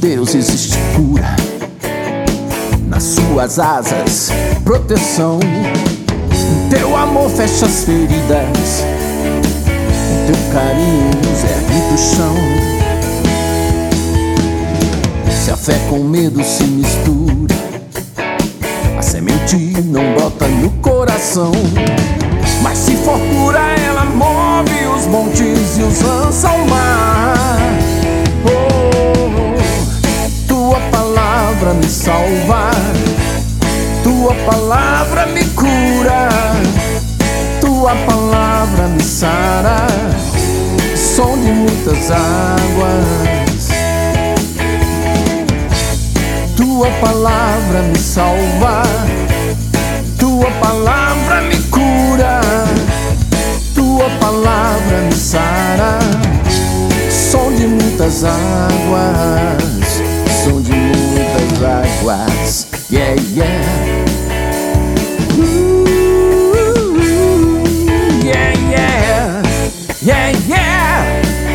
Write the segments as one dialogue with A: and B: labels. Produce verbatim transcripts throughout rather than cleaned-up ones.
A: Deus existe cura, nas suas asas proteção. Teu amor fecha as feridas, teu carinho nos ergue do chão. Se a fé com medo se mistura, a semente não brota no coração. Mas se for pura, ela move os montes e os lança ao mar. Oh, tua palavra me salva, tua palavra me cura, tua palavra me sara, som de muitas águas. Tua palavra me salva, tua palavra me cura, tua palavra me sara, som de muitas águas, som de muitas águas. Yeah, yeah. Ooh, yeah, yeah. Yeah, yeah.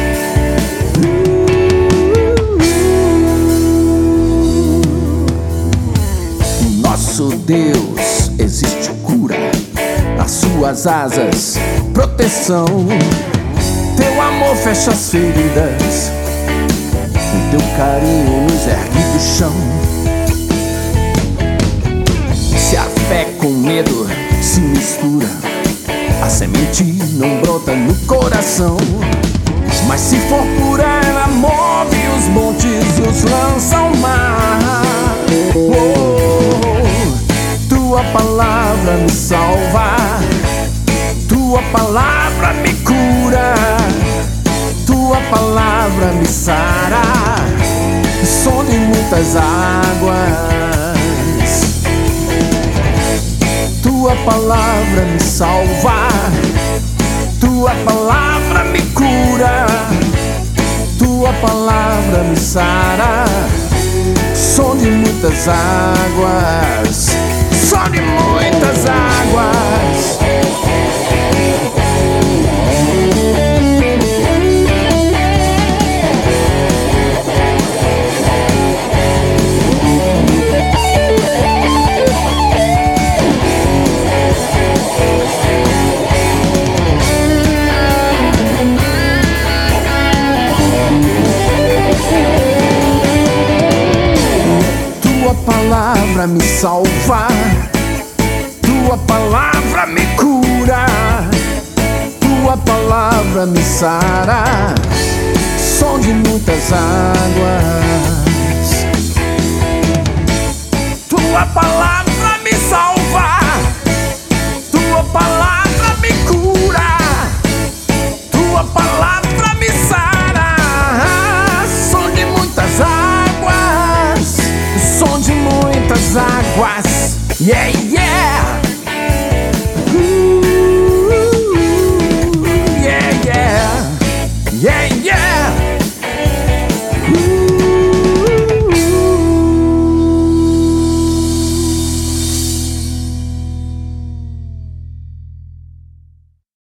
A: Ooh. Nosso Deus existe cura, nas suas asas proteção. Teu amor fecha as feridas, o teu carinho nos ergue do chão. Se a fé com medo se mistura, a semente não brota no coração. Mas se for pura, ela move os montes e os lança ao mar. Oh, tua palavra me salva, tua palavra me cura, tua palavra me sara, som de muitas águas. Tua palavra me salva, tua palavra me cura, tua palavra me sara, som de muitas águas, som de muitas águas. Tua palavra me salva, tua palavra me cura, tua palavra me sara, som de muitas águas. Tua palavra me salva, tua palavra